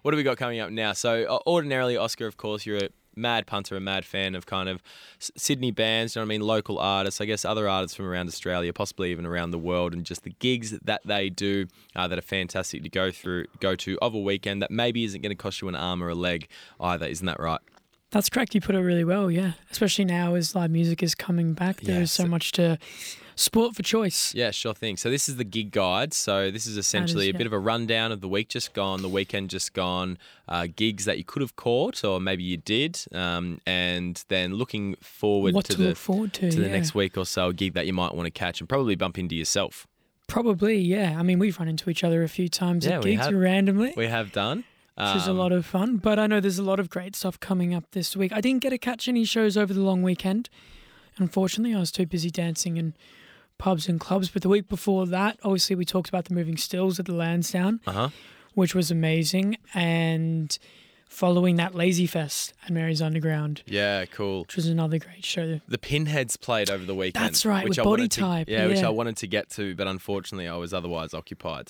what do we got coming up now? So ordinarily, Oscar, of course, you're a mad punter, a mad fan of kind of Sydney bands, you know what I mean, local artists, I guess other artists from around Australia, possibly even around the world, and just the gigs that they do that are fantastic to go to of a weekend that maybe isn't going to cost you an arm or a leg either. Isn't that right? That's correct. You put it really well, yeah. Especially now as live music is coming back. There's so much to sport for choice. Yeah, sure thing. So this is the gig guide. So this is essentially a bit of a rundown of the week just gone, the weekend just gone, gigs that you could have caught or maybe you did, and then looking forward to the next week or so, a gig that you might want to catch and probably bump into yourself. Probably, yeah. I mean, we've run into each other a few times at gigs randomly. We have done. Which is a lot of fun. But I know there's a lot of great stuff coming up this week. I didn't get to catch any shows over the long weekend. Unfortunately, I was too busy dancing in pubs and clubs. But the week before that, obviously, we talked about the Moving Stills at the Lansdowne, which was amazing. And following that, Lazy Fest at Mary's Underground. Yeah, cool. Which was another great show. The Pinheads played over the weekend. That's right, with Body Type. Which I wanted to get to, but unfortunately I was otherwise occupied.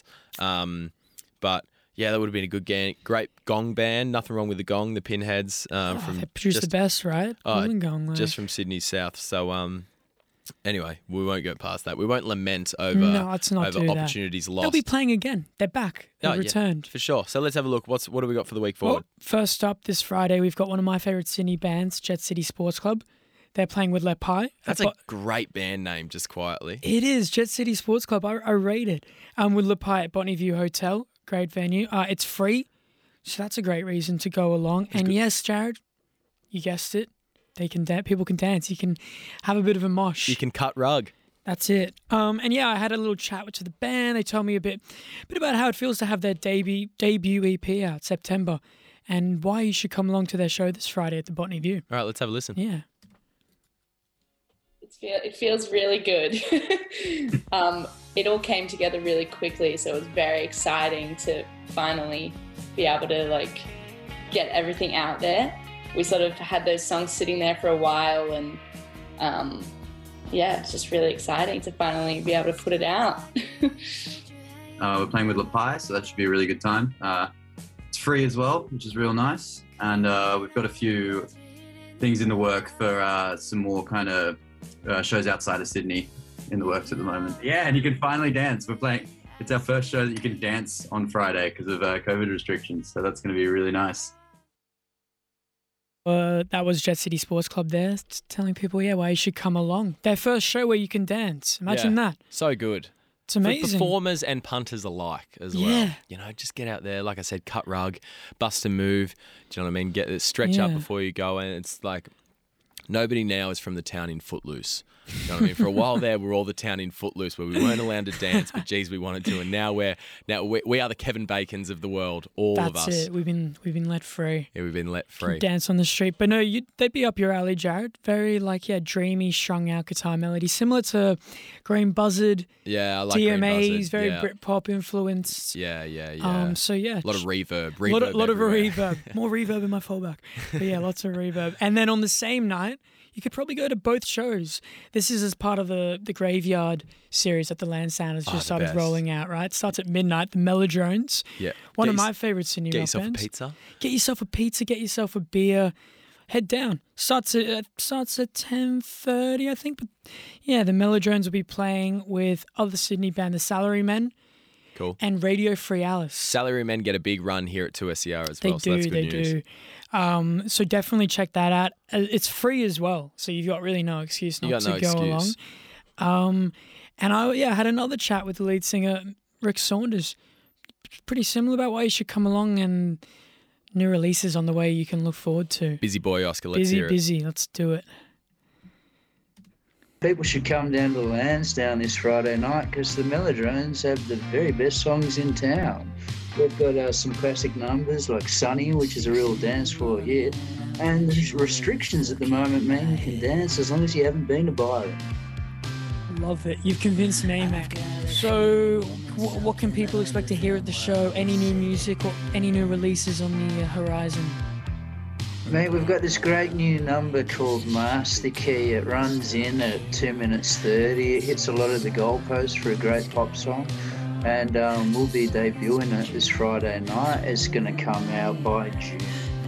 But yeah, that would have been a good great gong band. Nothing wrong with the gong. The Pinheads. They produce the best, right? Gong, just from Sydney South. So anyway, we won't go past that. We won't lament over opportunities lost. They'll be playing again. They're back. They've returned. Yeah, for sure. So let's have a look. What do we got for the week forward? Well, first up this Friday, we've got one of my favourite Sydney bands, Jet City Sports Club. They're playing with Le Pai. That's a great band name, just quietly. It is, Jet City Sports Club. I rate it. With Le Pai at Botany View Hotel. Great venue. It's free, so that's a great reason to go along. And yes, Jared, you guessed it. They can people can dance. You can have a bit of a mosh. You can cut rug. That's it. And yeah, I had a little chat to the band. They told me a bit about how it feels to have their debut EP out September, and why you should come along to their show this Friday at the Botany View. All right, let's have a listen. Yeah. It feels really good. It all came together really quickly, so it was very exciting to finally be able to get everything out there. We sort of had those songs sitting there for a while, and it's just really exciting to finally be able to put it out. We're playing with Le Pai, so that should be a really good time. It's free as well, which is real nice, and we've got a few things in the work for some more kind of shows outside of Sydney in the works at the moment. Yeah, and you can finally dance. We're playing. It's our first show that you can dance on Friday because of COVID restrictions, so that's going to be really nice. That was Jet City Sports Club there, telling people, why you should come along. Their first show where you can dance. Imagine that. So good. It's amazing. For performers and punters alike as well. You know, just get out there, like I said, cut rug, bust a move. Do you know what I mean? Stretch up before you go, and it's like nobody now is from the town in Footloose. You know what I mean? For a while there, we're all the town in Footloose where we weren't allowed to dance, but geez, we wanted to. And now we are the Kevin Bacons of the world, of us. That's it. We've been let free. Yeah, we've been let free. Dance on the street. But no, they'd be up your alley, Jared. Very dreamy, strung out guitar melody, similar to Green Buzzard. Yeah, I like DMAs, Green Buzzard. Very Britpop influenced. Yeah. So yeah, a lot of reverb. Lot of reverb. More reverb in my fallback. But yeah, lots of reverb. And then on the same night, you could probably go to both shows. This is as part of the Graveyard series that the Lansdowne has just started rolling out, right? It starts at midnight, the Melodrones. Yeah. One of my favourite Sydney rock bands. Get yourself a pizza. Get yourself a pizza, get yourself a beer. Head down. Starts at 10:30, I think. But yeah, the Melodrones will be playing with other Sydney band, the Salarymen. Cool. And Radio Free Alice. Salarymen get a big run here at 2SER as well, so that's good news. So definitely check that out. It's free as well, so you've got really no excuse not to go along. And I had another chat with the lead singer, Rick Saunders. Pretty similar about why you should come along, and new releases on the way you can look forward to. Busy boy, Oscar. Let's hear it. Busy. Let's do it. People should come down to the Lansdowne this Friday night because the Melodrones have the very best songs in town. We've got some classic numbers like Sunny, which is a real dance floor hit, and there's restrictions at the moment, man. You can dance as long as you haven't been to Byron. Love it. You've convinced me, Mac. So what can people expect to hear at the show? Any new music or any new releases on the horizon? Mate, we've got this great new number called Master Key. It runs in at 2 minutes 30. It hits a lot of the goalposts for a great pop song. and we'll be debuting it this Friday night. It's going to come out by June.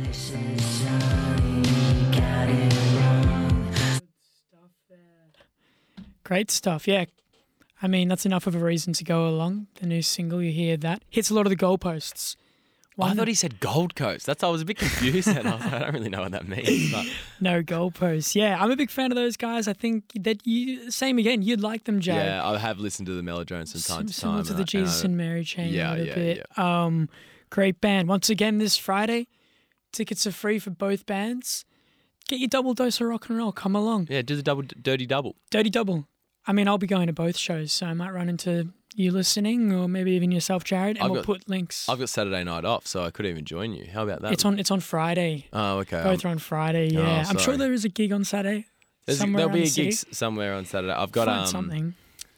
Great stuff, yeah. I mean, that's enough of a reason to go along. The new single, you hear that. Hits a lot of the goalposts. I thought he said Gold Coast. That's I was a bit confused. And I was like, I don't really know what that means. But No goalposts. Yeah, I'm a big fan of those guys. I think that same again, you'd like them, Jay. yeah, I have listened to the Mellodrones from time to time. Similar to the Jesus and Mary chain Yeah, a little yeah, bit. Great band. Once again, this Friday, tickets are free for both bands. Get your double dose of rock and roll. Come along. Yeah, do the dirty double. Dirty double. I mean, I'll be going to both shows, so I might run into you listening, or maybe even yourself, Jared, and we'll put links. I've got Saturday night off, so I could even join you. How about that? It's on Friday. Oh, okay. Both are on Friday. Yeah, I'm sure sorry. there is a gig on Saturday. There'll be a gig gig somewhere on Saturday. I've got Find something.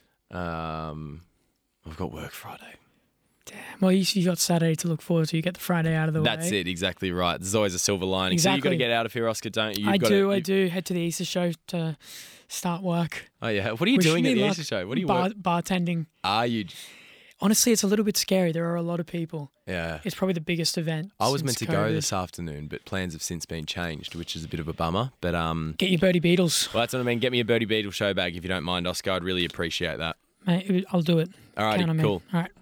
I've got work Friday. Well, you got Saturday to look forward to. You get the Friday out of the way. That's it, exactly right. There's always a silver lining. Exactly. So you've got to get out of here, Oscar, don't you? I do. Head to the Easter show to start work. Oh, yeah. What are you doing at the Easter show? What are you bartending. Are you? Honestly, it's a little bit scary. There are a lot of people. Yeah. It's probably the biggest event. I was meant to go COVID. this afternoon, but plans have since been changed, which is a bit of a bummer. But Get your Birdie Beatles. well, that's what I mean. Get me a Birdie Beetle show bag if you don't mind, Oscar. I'd really appreciate that. Mate, I'll do it. All right, Count on me. cool. All right.